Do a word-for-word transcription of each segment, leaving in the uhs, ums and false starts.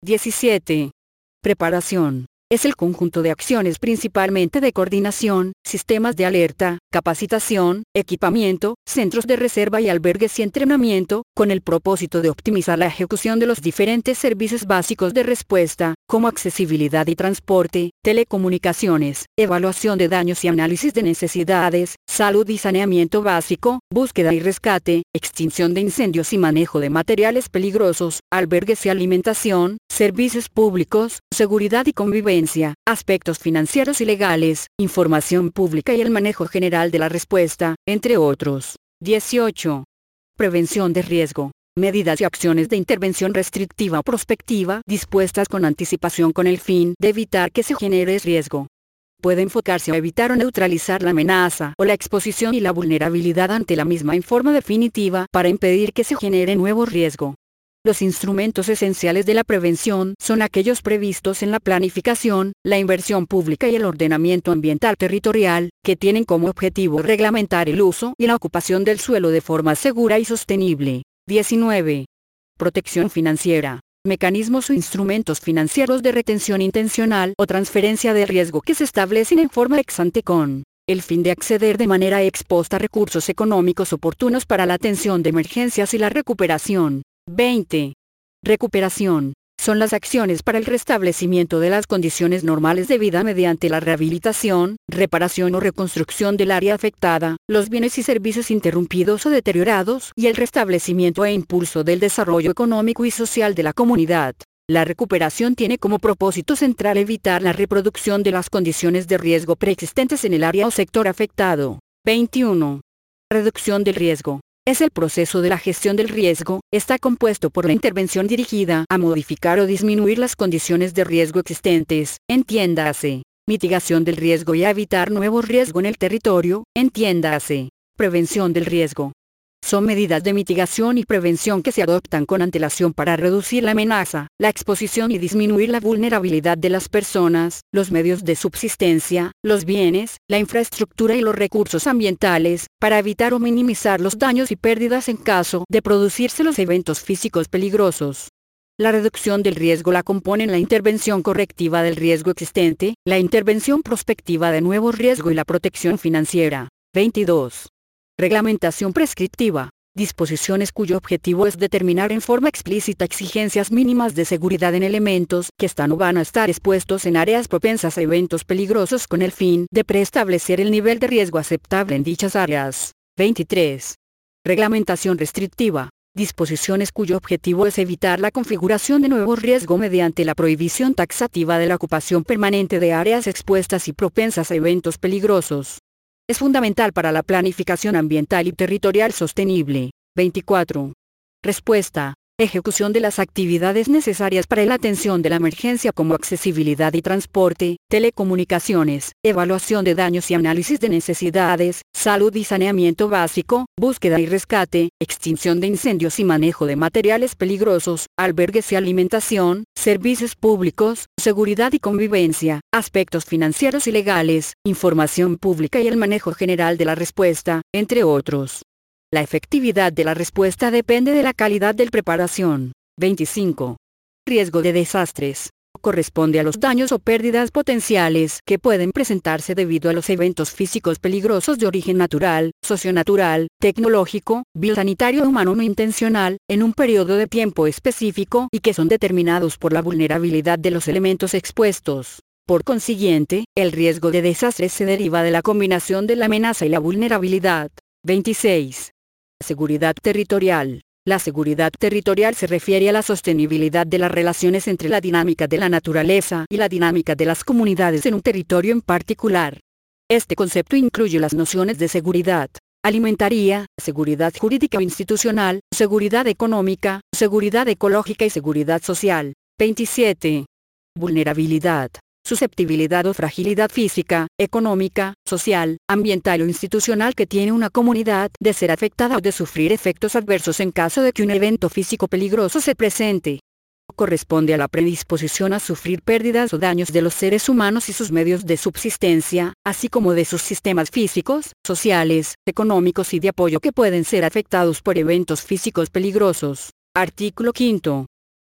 diecisiete. Preparación. Es el conjunto de acciones principalmente de coordinación, sistemas de alerta, capacitación, equipamiento, centros de reserva y albergues y entrenamiento, con el propósito de optimizar la ejecución de los diferentes servicios básicos de respuesta, como accesibilidad y transporte, telecomunicaciones, evaluación de daños y análisis de necesidades, salud y saneamiento básico, búsqueda y rescate, extinción de incendios y manejo de materiales peligrosos, albergues y alimentación, servicios públicos, seguridad y convivencia, aspectos financieros y legales, información pública y el manejo general de la respuesta, entre otros. dieciocho. Prevención de riesgo. Medidas y acciones de intervención restrictiva o prospectiva dispuestas con anticipación con el fin de evitar que se genere riesgo. Puede enfocarse a evitar o neutralizar la amenaza o la exposición y la vulnerabilidad ante la misma en forma definitiva para impedir que se genere nuevo riesgo. Los instrumentos esenciales de la prevención son aquellos previstos en la planificación, la inversión pública y el ordenamiento ambiental territorial, que tienen como objetivo reglamentar el uso y la ocupación del suelo de forma segura y sostenible. diecinueve. Protección financiera. Mecanismos o instrumentos financieros de retención intencional o transferencia de riesgo que se establecen en forma ex ante con el fin de acceder de manera ex post a recursos económicos oportunos para la atención de emergencias y la recuperación. veinte. Recuperación. Son las acciones para el restablecimiento de las condiciones normales de vida mediante la rehabilitación, reparación o reconstrucción del área afectada, los bienes y servicios interrumpidos o deteriorados y el restablecimiento e impulso del desarrollo económico y social de la comunidad. La recuperación tiene como propósito central evitar la reproducción de las condiciones de riesgo preexistentes en el área o sector afectado. veintiuno. Reducción del riesgo. Es el proceso de la gestión del riesgo, está compuesto por la intervención dirigida a modificar o disminuir las condiciones de riesgo existentes, entiéndase, mitigación del riesgo y a evitar nuevo riesgo en el territorio, entiéndase, prevención del riesgo. Son medidas de mitigación y prevención que se adoptan con antelación para reducir la amenaza, la exposición y disminuir la vulnerabilidad de las personas, los medios de subsistencia, los bienes, la infraestructura y los recursos ambientales, para evitar o minimizar los daños y pérdidas en caso de producirse los eventos físicos peligrosos. La reducción del riesgo la componen la intervención correctiva del riesgo existente, la intervención prospectiva de nuevo riesgo y la protección financiera. veintidós. Reglamentación prescriptiva. Disposiciones cuyo objetivo es determinar en forma explícita exigencias mínimas de seguridad en elementos que están o van a estar expuestos en áreas propensas a eventos peligrosos con el fin de preestablecer el nivel de riesgo aceptable en dichas áreas. veintitrés. Reglamentación restrictiva. Disposiciones cuyo objetivo es evitar la configuración de nuevo riesgo mediante la prohibición taxativa de la ocupación permanente de áreas expuestas y propensas a eventos peligrosos. Es fundamental para la planificación ambiental y territorial sostenible. veinticuatro. Respuesta. Ejecución de las actividades necesarias para la atención de la emergencia como accesibilidad y transporte, telecomunicaciones, evaluación de daños y análisis de necesidades, salud y saneamiento básico, búsqueda y rescate, extinción de incendios y manejo de materiales peligrosos, albergues y alimentación, servicios públicos, seguridad y convivencia, aspectos financieros y legales, información pública y el manejo general de la respuesta, entre otros. La efectividad de la respuesta depende de la calidad de la preparación. veinticinco. Riesgo de desastres. Corresponde a los daños o pérdidas potenciales que pueden presentarse debido a los eventos físicos peligrosos de origen natural, socionatural, tecnológico, biosanitario o humano no intencional, en un periodo de tiempo específico y que son determinados por la vulnerabilidad de los elementos expuestos. Por consiguiente, el riesgo de desastres se deriva de la combinación de la amenaza y la vulnerabilidad. veintiséis. Seguridad territorial. La seguridad territorial se refiere a la sostenibilidad de las relaciones entre la dinámica de la naturaleza y la dinámica de las comunidades en un territorio en particular. Este concepto incluye las nociones de seguridad alimentaria, seguridad jurídica o institucional, seguridad económica, seguridad ecológica y seguridad social. veintisiete. Vulnerabilidad. Susceptibilidad o fragilidad física, económica, social, ambiental o institucional que tiene una comunidad de ser afectada o de sufrir efectos adversos en caso de que un evento físico peligroso se presente. Corresponde a la predisposición a sufrir pérdidas o daños de los seres humanos y sus medios de subsistencia, así como de sus sistemas físicos, sociales, económicos y de apoyo que pueden ser afectados por eventos físicos peligrosos. Artículo quinto.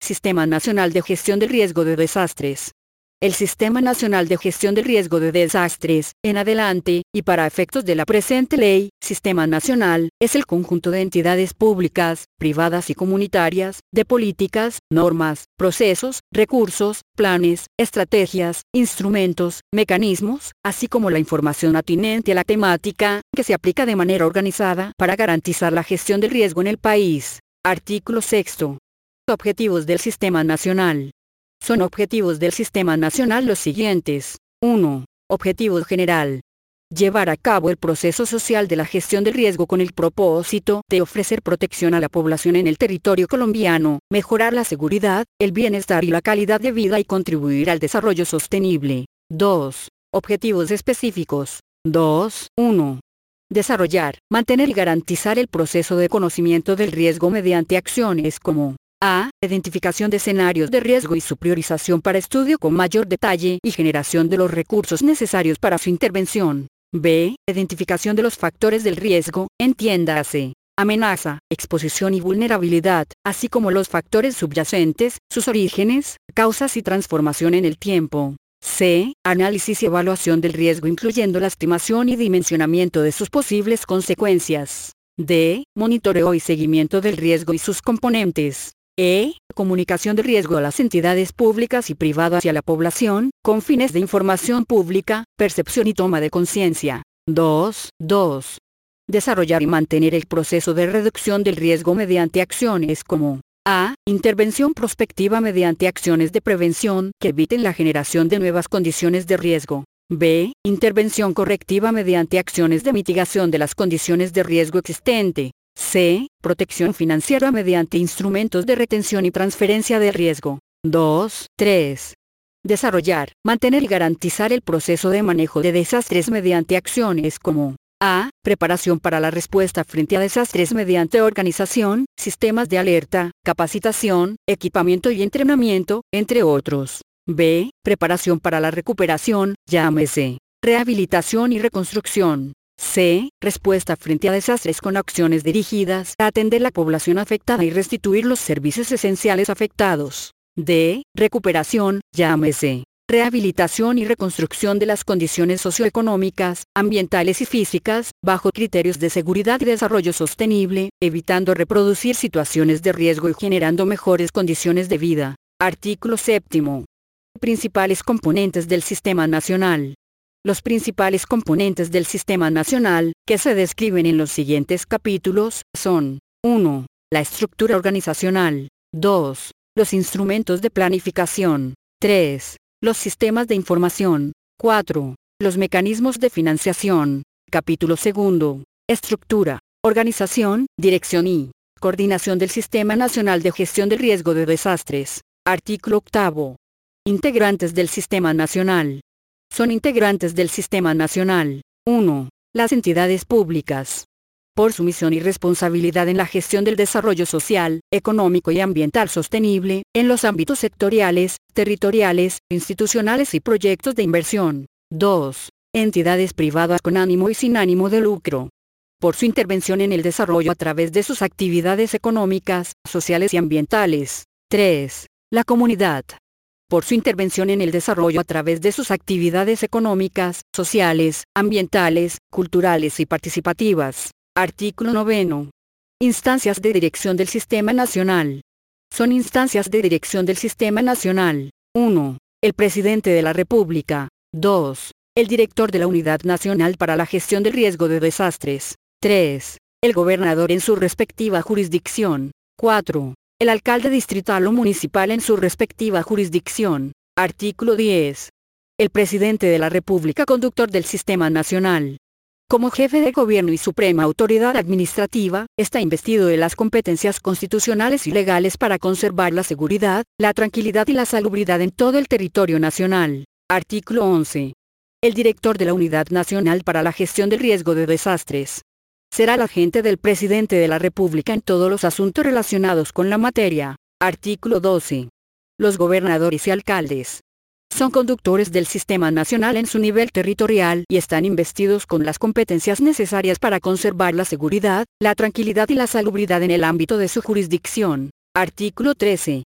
Sistema Nacional de Gestión del Riesgo de Desastres. El Sistema Nacional de Gestión del Riesgo de Desastres, en adelante, y para efectos de la presente ley, Sistema Nacional, es el conjunto de entidades públicas, privadas y comunitarias, de políticas, normas, procesos, recursos, planes, estrategias, instrumentos, mecanismos, así como la información atinente a la temática, que se aplica de manera organizada para garantizar la gestión del riesgo en el país. Artículo sexto. Objetivos del Sistema Nacional. Son objetivos del Sistema Nacional los siguientes. uno. Objetivo general. Llevar a cabo el proceso social de la gestión del riesgo con el propósito de ofrecer protección a la población en el territorio colombiano, mejorar la seguridad, el bienestar y la calidad de vida y contribuir al desarrollo sostenible. dos. Objetivos específicos. dos. uno. Desarrollar, mantener y garantizar el proceso de conocimiento del riesgo mediante acciones como A. Identificación de escenarios de riesgo y su priorización para estudio con mayor detalle y generación de los recursos necesarios para su intervención. B. Identificación de los factores del riesgo, entiéndase, amenaza, exposición y vulnerabilidad, así como los factores subyacentes, sus orígenes, causas y transformación en el tiempo. C. Análisis y evaluación del riesgo incluyendo la estimación y dimensionamiento de sus posibles consecuencias. D. Monitoreo y seguimiento del riesgo y sus componentes. E. Comunicación de riesgo a las entidades públicas y privadas y a la población, con fines de información pública, percepción y toma de conciencia. dos. dos. Desarrollar y mantener el proceso de reducción del riesgo mediante acciones como A. Intervención prospectiva mediante acciones de prevención que eviten la generación de nuevas condiciones de riesgo. B. Intervención correctiva mediante acciones de mitigación de las condiciones de riesgo existente. C. Protección financiera mediante instrumentos de retención y transferencia de riesgo. dos. tres. Desarrollar, mantener y garantizar el proceso de manejo de desastres mediante acciones como A. Preparación para la respuesta frente a desastres mediante organización, sistemas de alerta, capacitación, equipamiento y entrenamiento, entre otros. B. Preparación para la recuperación, llámese rehabilitación y reconstrucción. C. Respuesta frente a desastres con acciones dirigidas a atender la población afectada y restituir los servicios esenciales afectados. D. Recuperación, llámese rehabilitación y reconstrucción de las condiciones socioeconómicas, ambientales y físicas, bajo criterios de seguridad y desarrollo sostenible, evitando reproducir situaciones de riesgo y generando mejores condiciones de vida. Artículo séptimo. Principales componentes del Sistema Nacional. Los principales componentes del Sistema Nacional, que se describen en los siguientes capítulos, son uno. La estructura organizacional. dos. Los instrumentos de planificación. tres. Los sistemas de información. cuatro. Los mecanismos de financiación. Capítulo segundo. Estructura, organización, dirección y coordinación del Sistema Nacional de Gestión del Riesgo de Desastres. Artículo octavo. Integrantes del Sistema Nacional. Son integrantes del Sistema Nacional. uno. Las entidades públicas. Por su misión y responsabilidad en la gestión del desarrollo social, económico y ambiental sostenible, en los ámbitos sectoriales, territoriales, institucionales y proyectos de inversión. dos. Entidades privadas con ánimo y sin ánimo de lucro. Por su intervención en el desarrollo a través de sus actividades económicas, sociales y ambientales. tres. La comunidad. Por su intervención en el desarrollo a través de sus actividades económicas, sociales, ambientales, culturales y participativas. Artículo noveno. Instancias de dirección del Sistema Nacional. Son instancias de dirección del Sistema Nacional. uno. El Presidente de la República. dos. El Director de la Unidad Nacional para la Gestión del Riesgo de Desastres. tres. El Gobernador en su respectiva jurisdicción. cuatro. El alcalde distrital o municipal en su respectiva jurisdicción. Artículo diez. El Presidente de la República, conductor del Sistema Nacional. Como jefe de gobierno y suprema autoridad administrativa, está investido de las competencias constitucionales y legales para conservar la seguridad, la tranquilidad y la salubridad en todo el territorio nacional. Artículo once. El Director de la Unidad Nacional para la Gestión del Riesgo de Desastres. Será el agente del Presidente de la República en todos los asuntos relacionados con la materia. Artículo doce. Los gobernadores y alcaldes son conductores del Sistema Nacional en su nivel territorial y están investidos con las competencias necesarias para conservar la seguridad, la tranquilidad y la salubridad en el ámbito de su jurisdicción. Artículo trece.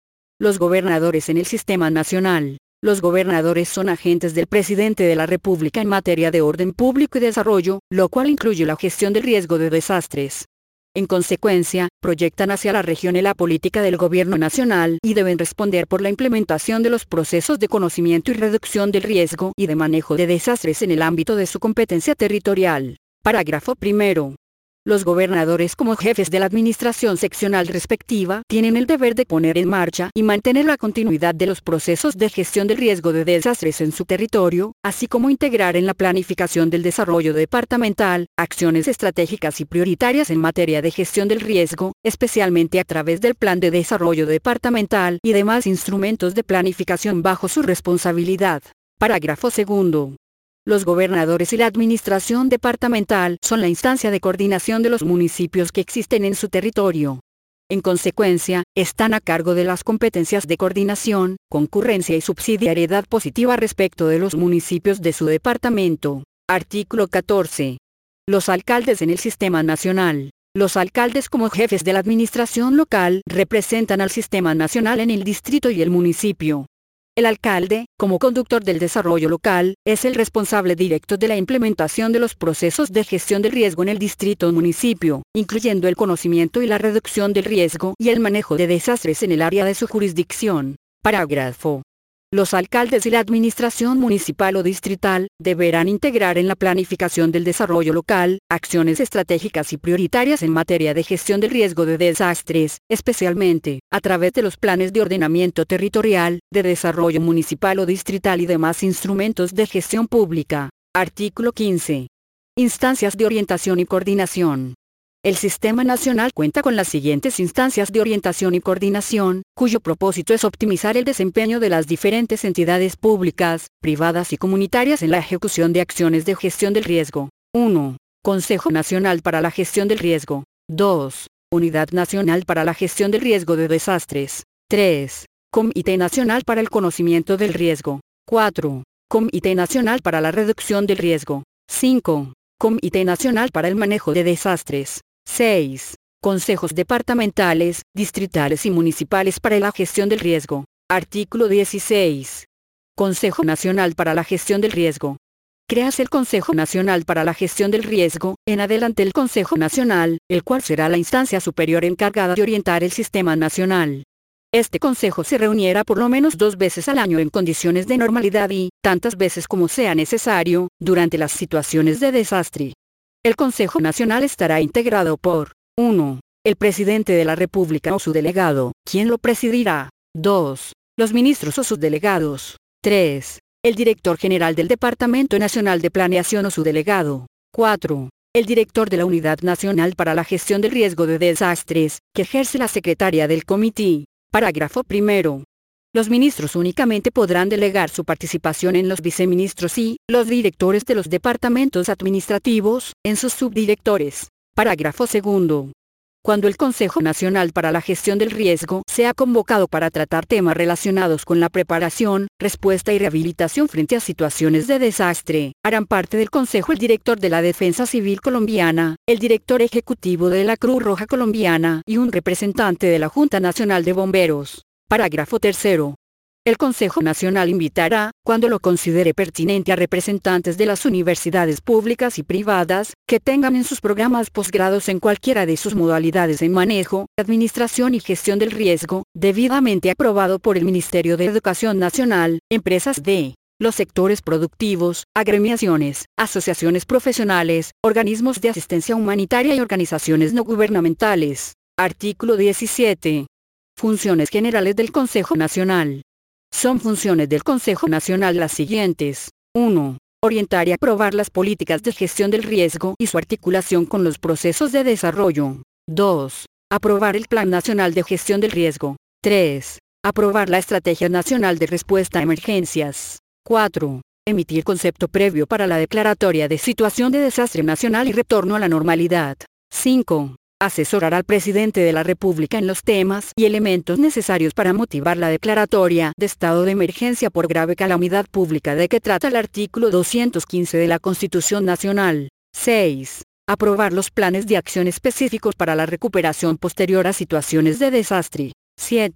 Los gobernadores en el sistema nacional. Los gobernadores son agentes del presidente de la República en materia de orden público y desarrollo, lo cual incluye la gestión del riesgo de desastres. En consecuencia, proyectan hacia la región la política del gobierno nacional y deben responder por la implementación de los procesos de conocimiento y reducción del riesgo y de manejo de desastres en el ámbito de su competencia territorial. Parágrafo primero. Los gobernadores como jefes de la administración seccional respectiva tienen el deber de poner en marcha y mantener la continuidad de los procesos de gestión del riesgo de desastres en su territorio, así como integrar en la planificación del desarrollo departamental, acciones estratégicas y prioritarias en materia de gestión del riesgo, especialmente a través del Plan de Desarrollo Departamental y demás instrumentos de planificación bajo su responsabilidad. Parágrafo segundo. Los gobernadores y la administración departamental son la instancia de coordinación de los municipios que existen en su territorio. En consecuencia, están a cargo de las competencias de coordinación, concurrencia y subsidiariedad positiva respecto de los municipios de su departamento. Artículo catorce. Los alcaldes en el sistema nacional. Los alcaldes como jefes de la administración local representan al sistema nacional en el distrito y el municipio. El alcalde, como conductor del desarrollo local, es el responsable directo de la implementación de los procesos de gestión del riesgo en el distrito o municipio, incluyendo el conocimiento y la reducción del riesgo y el manejo de desastres en el área de su jurisdicción. Parágrafo. Los alcaldes y la administración municipal o distrital deberán integrar en la planificación del desarrollo local acciones estratégicas y prioritarias en materia de gestión del riesgo de desastres, especialmente a través de los planes de ordenamiento territorial, de desarrollo municipal o distrital y demás instrumentos de gestión pública. Artículo quince. Instancias de orientación y coordinación. El Sistema Nacional cuenta con las siguientes instancias de orientación y coordinación, cuyo propósito es optimizar el desempeño de las diferentes entidades públicas, privadas y comunitarias en la ejecución de acciones de gestión del riesgo. uno. Consejo Nacional para la Gestión del Riesgo. dos. Unidad Nacional para la Gestión del Riesgo de Desastres. tres. Comité Nacional para el Conocimiento del Riesgo. cuatro. Comité Nacional para la Reducción del Riesgo. cinco. Comité Nacional para el Manejo de Desastres. seis. Consejos departamentales, distritales y municipales para la gestión del riesgo. Artículo dieciséis. Consejo Nacional para la Gestión del Riesgo. Créase el Consejo Nacional para la Gestión del Riesgo, en adelante el Consejo Nacional, el cual será la instancia superior encargada de orientar el sistema nacional. Este consejo se reuniera por lo menos dos veces al año en condiciones de normalidad y, tantas veces como sea necesario, durante las situaciones de desastre. El Consejo Nacional estará integrado por uno. El presidente de la República o su delegado, quien lo presidirá. dos. Los ministros o sus delegados. tres. El director general del Departamento Nacional de Planeación o su delegado. cuatro. El director de la Unidad Nacional para la Gestión del Riesgo de Desastres, que ejerce la secretaria del comité. Parágrafo primero. Los ministros únicamente podrán delegar su participación en los viceministros y, los directores de los departamentos administrativos, en sus subdirectores. Parágrafo segundo. Cuando el Consejo Nacional para la Gestión del Riesgo sea convocado para tratar temas relacionados con la preparación, respuesta y rehabilitación frente a situaciones de desastre, harán parte del Consejo el director de la Defensa Civil Colombiana, el director ejecutivo de la Cruz Roja Colombiana y un representante de la Junta Nacional de Bomberos. Parágrafo tercero. El Consejo Nacional invitará, cuando lo considere pertinente, a representantes de las universidades públicas y privadas, que tengan en sus programas posgrados en cualquiera de sus modalidades en manejo, administración y gestión del riesgo, debidamente aprobado por el Ministerio de Educación Nacional, empresas de los sectores productivos, agremiaciones, asociaciones profesionales, organismos de asistencia humanitaria y organizaciones no gubernamentales. Artículo diecisiete. Funciones generales del Consejo Nacional. Son funciones del Consejo Nacional las siguientes. uno. Orientar y aprobar las políticas de gestión del riesgo y su articulación con los procesos de desarrollo. dos. Aprobar el Plan Nacional de Gestión del Riesgo. tres. Aprobar la Estrategia Nacional de Respuesta a Emergencias. cuatro. Emitir concepto previo para la declaratoria de situación de desastre nacional y retorno a la normalidad. cinco. Asesorar al presidente de la República en los temas y elementos necesarios para motivar la declaratoria de estado de emergencia por grave calamidad pública de que trata el artículo doscientos quince de la Constitución Nacional. seis. Aprobar los planes de acción específicos para la recuperación posterior a situaciones de desastre. siete.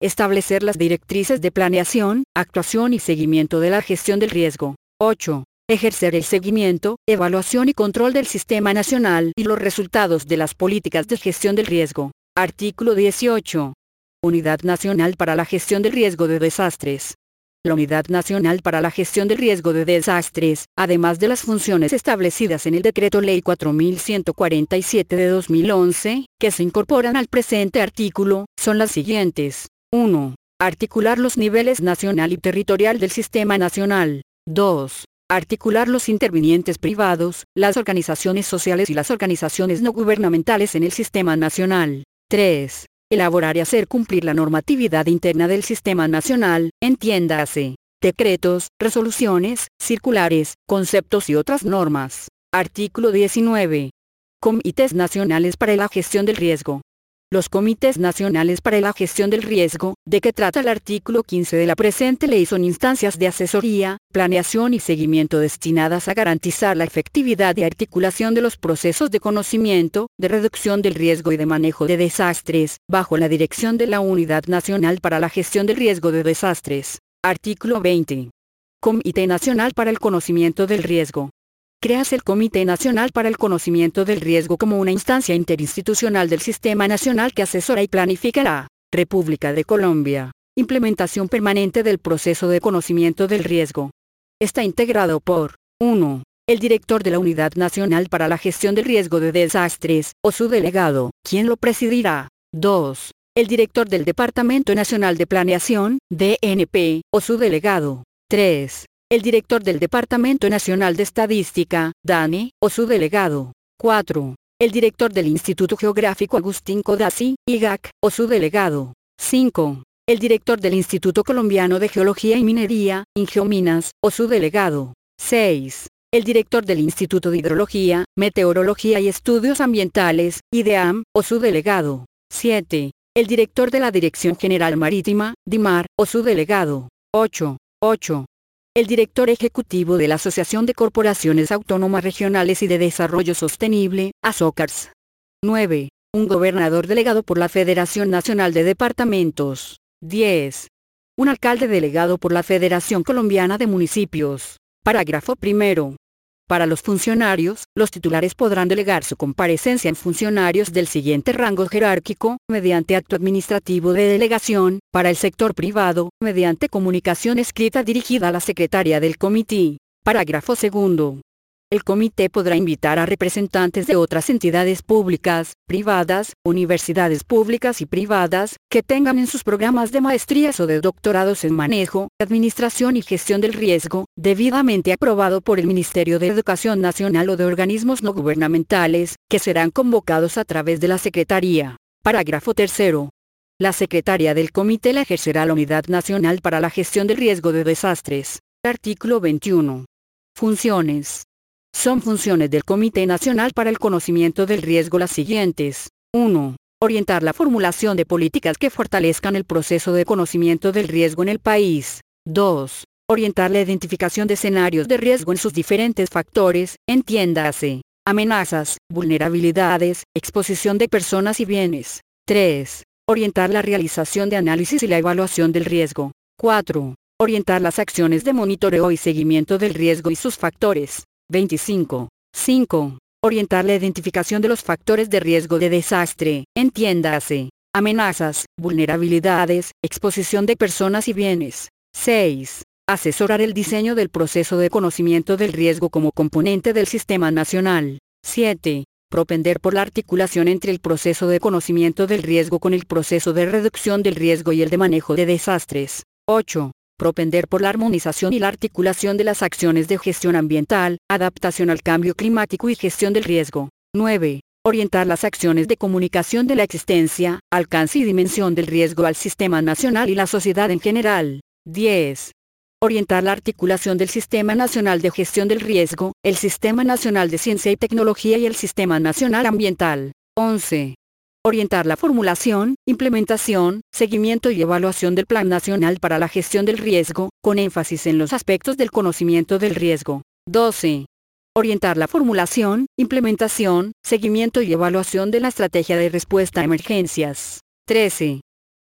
Establecer las directrices de planeación, actuación y seguimiento de la gestión del riesgo. ocho. Ejercer el seguimiento, evaluación y control del Sistema Nacional y los resultados de las políticas de gestión del riesgo. Artículo dieciocho. Unidad Nacional para la Gestión del Riesgo de Desastres. La Unidad Nacional para la Gestión del Riesgo de Desastres, además de las funciones establecidas en el Decreto Ley cuatro mil ciento cuarenta y siete de dos mil once, que se incorporan al presente artículo, son las siguientes. uno. Articular los niveles nacional y territorial del Sistema Nacional. dos. Articular los intervinientes privados, las organizaciones sociales y las organizaciones no gubernamentales en el Sistema Nacional. tres. Elaborar y hacer cumplir la normatividad interna del Sistema Nacional, entiéndase, decretos, resoluciones, circulares, conceptos y otras normas. Artículo diecinueve. Comités Nacionales para la Gestión del Riesgo. Los Comités Nacionales para la Gestión del Riesgo, de que trata el artículo quince de la presente ley, son instancias de asesoría, planeación y seguimiento destinadas a garantizar la efectividad y articulación de los procesos de conocimiento, de reducción del riesgo y de manejo de desastres, bajo la dirección de la Unidad Nacional para la Gestión del Riesgo de Desastres. Artículo veinte. Comité Nacional para el Conocimiento del Riesgo. Creas el Comité Nacional para el Conocimiento del Riesgo como una instancia interinstitucional del Sistema Nacional que asesora y planifica la República de Colombia. Implementación permanente del proceso de conocimiento del riesgo. Está integrado por uno. El director de la Unidad Nacional para la Gestión del Riesgo de Desastres, o su delegado, quien lo presidirá. dos. El director del Departamento Nacional de Planeación, D N P, o su delegado. tres. El director del Departamento Nacional de Estadística, DANE, o su delegado. cuatro. El director del Instituto Geográfico Agustín Codazzi, I G A C, o su delegado. cinco. El director del Instituto Colombiano de Geología y Minería, Ingeominas, o su delegado. seis. El director del Instituto de Hidrología, Meteorología y Estudios Ambientales, IDEAM, o su delegado. siete. El director de la Dirección General Marítima, DIMAR, o su delegado. ocho. ocho. El director ejecutivo de la Asociación de Corporaciones Autónomas Regionales y de Desarrollo Sostenible, ASOCARS. nueve. Un gobernador delegado por la Federación Nacional de Departamentos. diez. Un alcalde delegado por la Federación Colombiana de Municipios. Parágrafo primero. Para los funcionarios, los titulares podrán delegar su comparecencia en funcionarios del siguiente rango jerárquico, mediante acto administrativo de delegación; para el sector privado, mediante comunicación escrita dirigida a la secretaria del comité. Parágrafo segundo. El comité podrá invitar a representantes de otras entidades públicas, privadas, universidades públicas y privadas, que tengan en sus programas de maestrías o de doctorados en manejo, administración y gestión del riesgo, debidamente aprobado por el Ministerio de Educación Nacional o de organismos no gubernamentales, que serán convocados a través de la Secretaría. Parágrafo tercero. La secretaria del comité la ejercerá la Unidad Nacional para la Gestión del Riesgo de Desastres. Artículo veintiuno. Funciones. Son funciones del Comité Nacional para el Conocimiento del Riesgo las siguientes. uno. Orientar la formulación de políticas que fortalezcan el proceso de conocimiento del riesgo en el país. dos. Orientar la identificación de escenarios de riesgo en sus diferentes factores, entiéndase, amenazas, vulnerabilidades, exposición de personas y bienes. tres. Orientar la realización de análisis y la evaluación del riesgo. cuatro. Orientar las acciones de monitoreo y seguimiento del riesgo y sus factores. veinticinco. cinco. Orientar la identificación de los factores de riesgo de desastre, entiéndase, amenazas, vulnerabilidades, exposición de personas y bienes. seis. Asesorar el diseño del proceso de conocimiento del riesgo como componente del Sistema Nacional. siete. Propender por la articulación entre el proceso de conocimiento del riesgo con el proceso de reducción del riesgo y el de manejo de desastres. ocho. Propender por la armonización y la articulación de las acciones de gestión ambiental, adaptación al cambio climático y gestión del riesgo. nueve. Orientar las acciones de comunicación de la existencia, alcance y dimensión del riesgo al Sistema Nacional y la sociedad en general. diez. Orientar la articulación del Sistema Nacional de Gestión del Riesgo, el Sistema Nacional de Ciencia y Tecnología y el Sistema Nacional Ambiental. once. Orientar la formulación, implementación, seguimiento y evaluación del Plan Nacional para la Gestión del Riesgo, con énfasis en los aspectos del conocimiento del riesgo. doce. Orientar la formulación, implementación, seguimiento y evaluación de la estrategia de respuesta a emergencias. trece.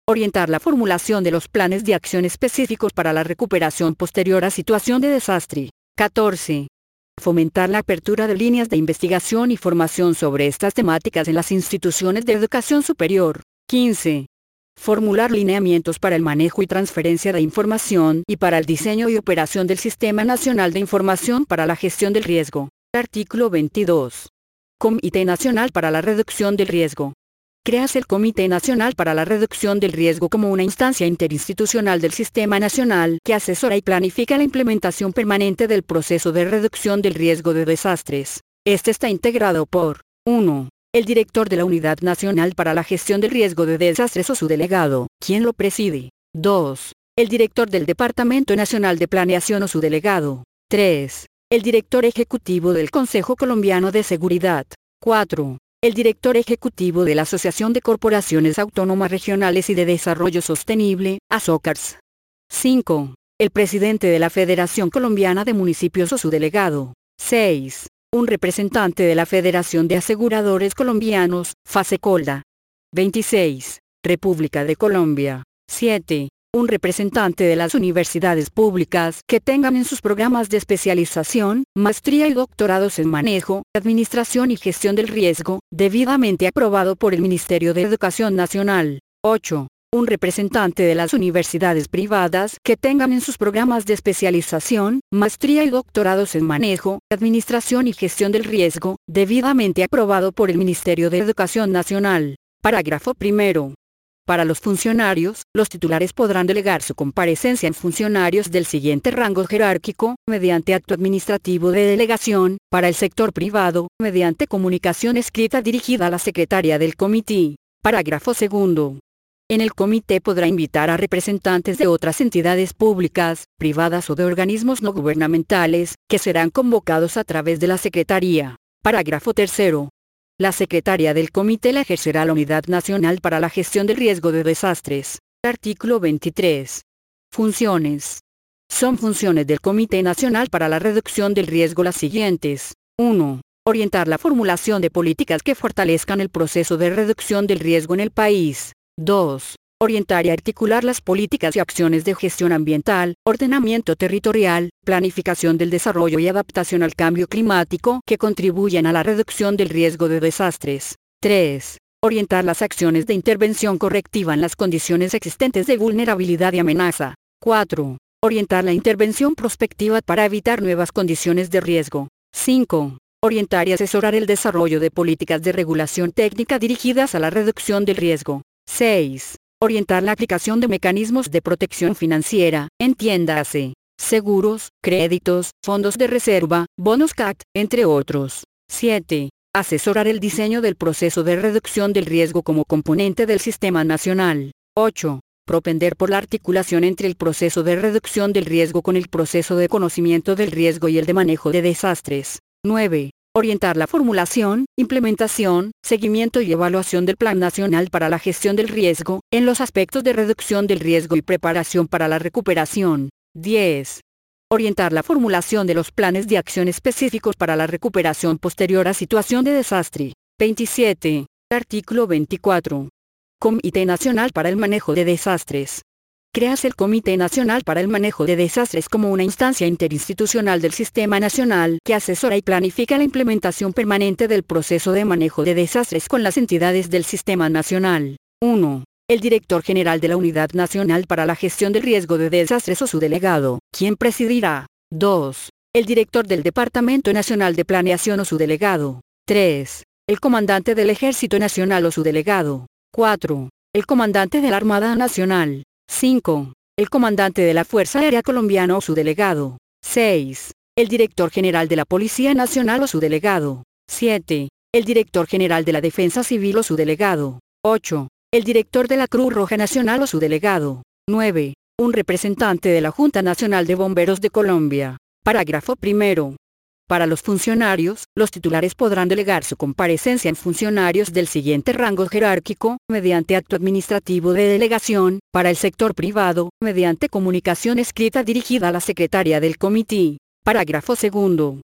Orientar la formulación de los planes de acción específicos para la recuperación posterior a situación de desastre. catorce. Fomentar la apertura de líneas de investigación y formación sobre estas temáticas en las instituciones de educación superior. quince. Formular lineamientos para el manejo y transferencia de información y para el diseño y operación del Sistema Nacional de Información para la Gestión del Riesgo. Artículo veintidós. Comité Nacional para la Reducción del Riesgo. Créase el Comité Nacional para la Reducción del Riesgo como una instancia interinstitucional del Sistema Nacional que asesora y planifica la implementación permanente del proceso de reducción del riesgo de desastres. Este está integrado por uno. El director de la Unidad Nacional para la Gestión del Riesgo de Desastres o su delegado, quien lo preside. dos. El director del Departamento Nacional de Planeación o su delegado. tres. El director ejecutivo del Consejo Colombiano de Seguridad. cuatro. El director ejecutivo de la Asociación de Corporaciones Autónomas Regionales y de Desarrollo Sostenible, ASOCARS. cinco. El presidente de la Federación Colombiana de Municipios o su delegado. seis. Un representante de la Federación de Aseguradores Colombianos, FASECOLDA. veintiséis. República de Colombia. siete. Un representante de las universidades públicas que tengan en sus programas de especialización, maestría y doctorados en manejo, administración y gestión del riesgo, debidamente aprobado por el Ministerio de Educación Nacional. ocho. Un representante de las universidades privadas que tengan en sus programas de especialización, maestría y doctorados en manejo, administración y gestión del riesgo, debidamente aprobado por el Ministerio de Educación Nacional. Parágrafo primero. Para los funcionarios, los titulares podrán delegar su comparecencia en funcionarios del siguiente rango jerárquico, mediante acto administrativo de delegación, para el sector privado, mediante comunicación escrita dirigida a la secretaria del comité. Parágrafo segundo. En el comité podrá invitar a representantes de otras entidades públicas, privadas o de organismos no gubernamentales, que serán convocados a través de la Secretaría. Parágrafo tercero. La secretaria del comité la ejercerá la Unidad Nacional para la Gestión del Riesgo de Desastres. Artículo veintitrés. Funciones. Son funciones del Comité Nacional para la Reducción del Riesgo las siguientes. uno. Orientar la formulación de políticas que fortalezcan el proceso de reducción del riesgo en el país. dos. Orientar y articular las políticas y acciones de gestión ambiental, ordenamiento territorial, planificación del desarrollo y adaptación al cambio climático que contribuyan a la reducción del riesgo de desastres. tres. Orientar las acciones de intervención correctiva en las condiciones existentes de vulnerabilidad y amenaza. cuatro. Orientar la intervención prospectiva para evitar nuevas condiciones de riesgo. cinco. Orientar y asesorar el desarrollo de políticas de regulación técnica dirigidas a la reducción del riesgo. seis. Orientar la aplicación de mecanismos de protección financiera, entiéndase, seguros, créditos, fondos de reserva, bonos C A T, entre otros. siete. Asesorar el diseño del proceso de reducción del riesgo como componente del sistema nacional. ocho. Propender por la articulación entre el proceso de reducción del riesgo con el proceso de conocimiento del riesgo y el de manejo de desastres. nueve. Orientar la formulación, implementación, seguimiento y evaluación del Plan Nacional para la Gestión del Riesgo, en los aspectos de reducción del riesgo y preparación para la recuperación. diez. Orientar la formulación de los planes de acción específicos para la recuperación posterior a situación de desastre. veintisiete. Artículo veinticuatro. Comité Nacional para el Manejo de Desastres. Créase el Comité Nacional para el Manejo de Desastres como una instancia interinstitucional del Sistema Nacional que asesora y planifica la implementación permanente del proceso de manejo de desastres con las entidades del Sistema Nacional. uno. El Director General de la Unidad Nacional para la Gestión del Riesgo de Desastres o su delegado, quien presidirá. dos. El Director del Departamento Nacional de Planeación o su delegado. tres. El Comandante del Ejército Nacional o su delegado. cuatro. El Comandante de la Armada Nacional. cinco. El Comandante de la Fuerza Aérea Colombiana o su delegado. seis. El Director General de la Policía Nacional o su delegado. siete. El Director General de la Defensa Civil o su delegado. ocho. El Director de la Cruz Roja Nacional o su delegado. nueve. Un representante de la Junta Nacional de Bomberos de Colombia. Parágrafo primero. Para los funcionarios, los titulares podrán delegar su comparecencia en funcionarios del siguiente rango jerárquico, mediante acto administrativo de delegación, para el sector privado, mediante comunicación escrita dirigida a la secretaria del comité. Parágrafo segundo.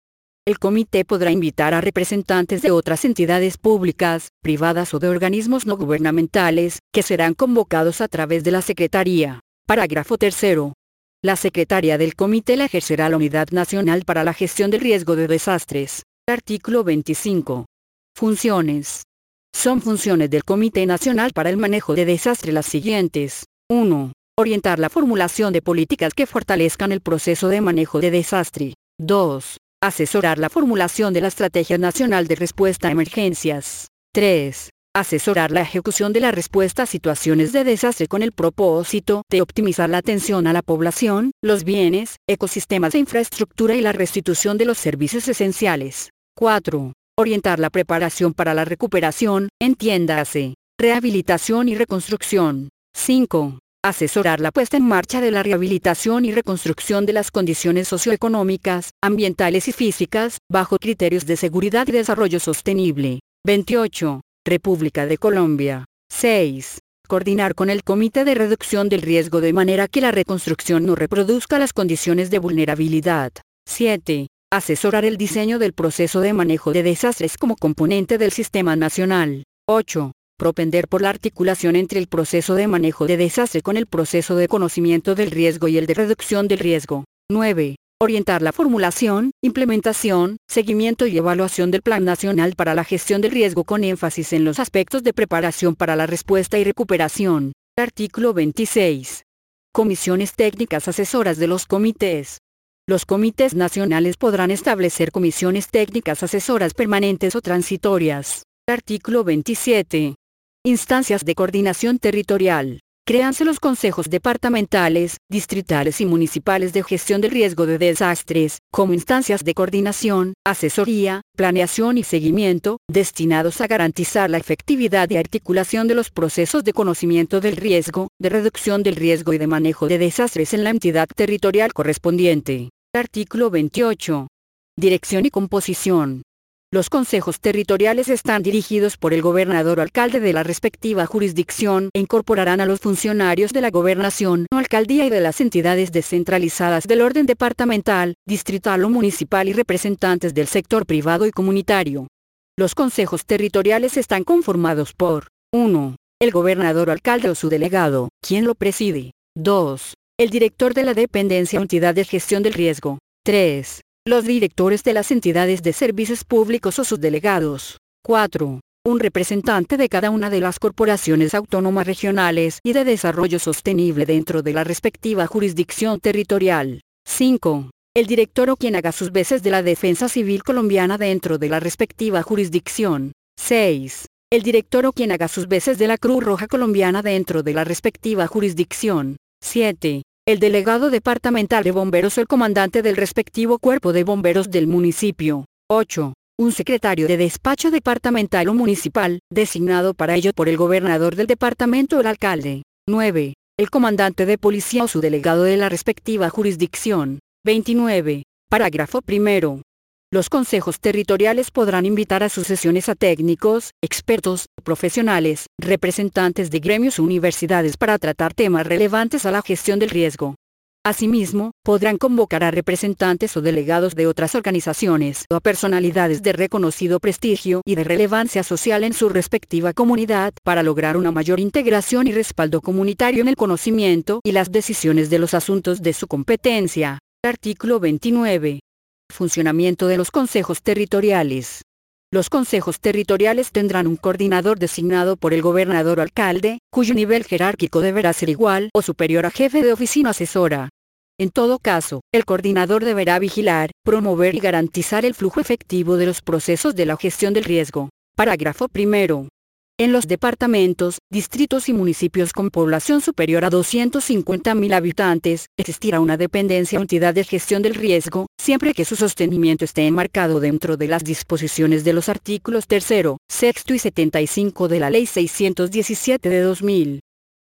El comité podrá invitar a representantes de otras entidades públicas, privadas o de organismos no gubernamentales, que serán convocados a través de la Secretaría. Parágrafo tercero. La secretaria del comité la ejercerá la Unidad Nacional para la Gestión del Riesgo de Desastres. Artículo veinticinco. Funciones. Son funciones del Comité Nacional para el Manejo de Desastres las siguientes. uno. Orientar la formulación de políticas que fortalezcan el proceso de manejo de desastre. dos. Asesorar la formulación de la Estrategia Nacional de Respuesta a Emergencias. tres. Asesorar la ejecución de la respuesta a situaciones de desastre con el propósito de optimizar la atención a la población, los bienes, ecosistemas e infraestructura y la restitución de los servicios esenciales. cuatro. Orientar la preparación para la recuperación, entiéndase, rehabilitación y reconstrucción. cinco. Asesorar la puesta en marcha de la rehabilitación y reconstrucción de las condiciones socioeconómicas, ambientales y físicas, bajo criterios de seguridad y desarrollo sostenible. veintiocho. República de Colombia. seis. Coordinar con el Comité de Reducción del Riesgo de manera que la reconstrucción no reproduzca las condiciones de vulnerabilidad. siete. Asesorar el diseño del proceso de manejo de desastres como componente del Sistema Nacional. ocho. Propender por la articulación entre el proceso de manejo de desastre con el proceso de conocimiento del riesgo y el de reducción del riesgo. nueve. Orientar la formulación, implementación, seguimiento y evaluación del Plan Nacional para la Gestión del Riesgo con énfasis en los aspectos de preparación para la respuesta y recuperación. Artículo veintiséis. Comisiones técnicas asesoras de los comités. Los comités nacionales podrán establecer comisiones técnicas asesoras permanentes o transitorias. Artículo veintisiete. Instancias de coordinación territorial. Créanse los consejos departamentales, distritales y municipales de gestión del riesgo de desastres, como instancias de coordinación, asesoría, planeación y seguimiento, destinados a garantizar la efectividad y articulación de los procesos de conocimiento del riesgo, de reducción del riesgo y de manejo de desastres en la entidad territorial correspondiente. Artículo veintiocho. Dirección y composición. Los consejos territoriales están dirigidos por el gobernador o alcalde de la respectiva jurisdicción e incorporarán a los funcionarios de la gobernación o alcaldía y de las entidades descentralizadas del orden departamental, distrital o municipal y representantes del sector privado y comunitario. Los consejos territoriales están conformados por uno. El gobernador o alcalde o su delegado, quien lo preside. dos. El director de la dependencia o entidad de gestión del riesgo. tres. Los directores de las entidades de servicios públicos o sus delegados. cuatro. Un representante de cada una de las corporaciones autónomas regionales y de desarrollo sostenible dentro de la respectiva jurisdicción territorial. cinco. El director o quien haga sus veces de la Defensa Civil Colombiana dentro de la respectiva jurisdicción. seis. El director o quien haga sus veces de la Cruz Roja Colombiana dentro de la respectiva jurisdicción. siete. El delegado departamental de bomberos o el comandante del respectivo cuerpo de bomberos del municipio. ocho. Un secretario de despacho departamental o municipal, designado para ello por el gobernador del departamento o el alcalde. nueve. El comandante de policía o su delegado de la respectiva jurisdicción. veintinueve. Parágrafo primero. Los consejos territoriales podrán invitar a sus sesiones a técnicos, expertos, profesionales, representantes de gremios o universidades para tratar temas relevantes a la gestión del riesgo. Asimismo, podrán convocar a representantes o delegados de otras organizaciones o a personalidades de reconocido prestigio y de relevancia social en su respectiva comunidad para lograr una mayor integración y respaldo comunitario en el conocimiento y las decisiones de los asuntos de su competencia. Artículo veintinueve. Funcionamiento de los consejos territoriales. Los consejos territoriales tendrán un coordinador designado por el gobernador o alcalde, cuyo nivel jerárquico deberá ser igual o superior a jefe de oficina asesora. En todo caso, el coordinador deberá vigilar, promover y garantizar el flujo efectivo de los procesos de la gestión del riesgo. Parágrafo primero. En los departamentos, distritos y municipios con población superior a doscientos cincuenta mil habitantes, existirá una dependencia o entidad de gestión del riesgo, siempre que su sostenimiento esté enmarcado dentro de las disposiciones de los artículos tercero, sexto y setenta y cinco de la Ley seiscientos diecisiete de dos mil.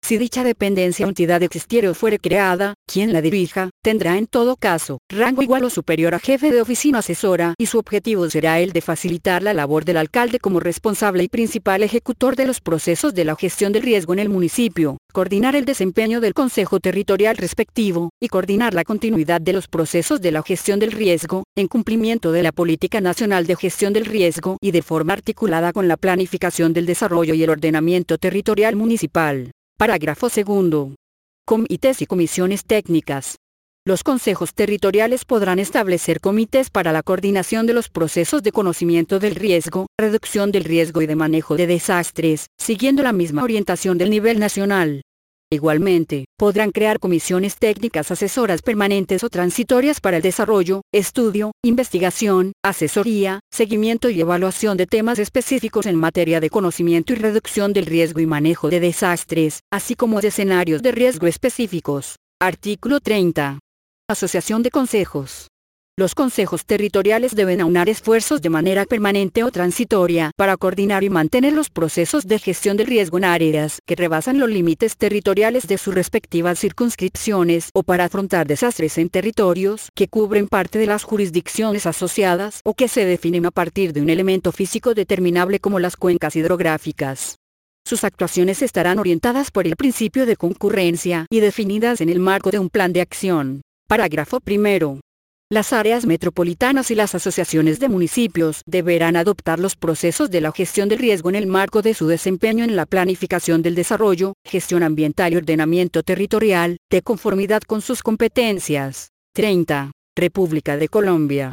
Si dicha dependencia o entidad existiere o fuere creada, quien la dirija, tendrá en todo caso, rango igual o superior a jefe de oficina asesora y su objetivo será el de facilitar la labor del alcalde como responsable y principal ejecutor de los procesos de la gestión del riesgo en el municipio, coordinar el desempeño del consejo territorial respectivo, y coordinar la continuidad de los procesos de la gestión del riesgo, en cumplimiento de la Política Nacional de Gestión del Riesgo y de forma articulada con la planificación del desarrollo y el ordenamiento territorial municipal. Parágrafo segundo. Comités y comisiones técnicas. Los consejos territoriales podrán establecer comités para la coordinación de los procesos de conocimiento del riesgo, reducción del riesgo y de manejo de desastres, siguiendo la misma orientación del nivel nacional. Igualmente, podrán crear comisiones técnicas asesoras permanentes o transitorias para el desarrollo, estudio, investigación, asesoría, seguimiento y evaluación de temas específicos en materia de conocimiento y reducción del riesgo y manejo de desastres, así como de escenarios de riesgo específicos. Artículo treinta. Asociación de consejos. Los consejos territoriales deben aunar esfuerzos de manera permanente o transitoria para coordinar y mantener los procesos de gestión del riesgo en áreas que rebasan los límites territoriales de sus respectivas circunscripciones o para afrontar desastres en territorios que cubren parte de las jurisdicciones asociadas o que se definen a partir de un elemento físico determinable como las cuencas hidrográficas. Sus actuaciones estarán orientadas por el principio de concurrencia y definidas en el marco de un plan de acción. Parágrafo primero. Las áreas metropolitanas y las asociaciones de municipios deberán adoptar los procesos de la gestión del riesgo en el marco de su desempeño en la planificación del desarrollo, gestión ambiental y ordenamiento territorial, de conformidad con sus competencias. treinta. República de Colombia.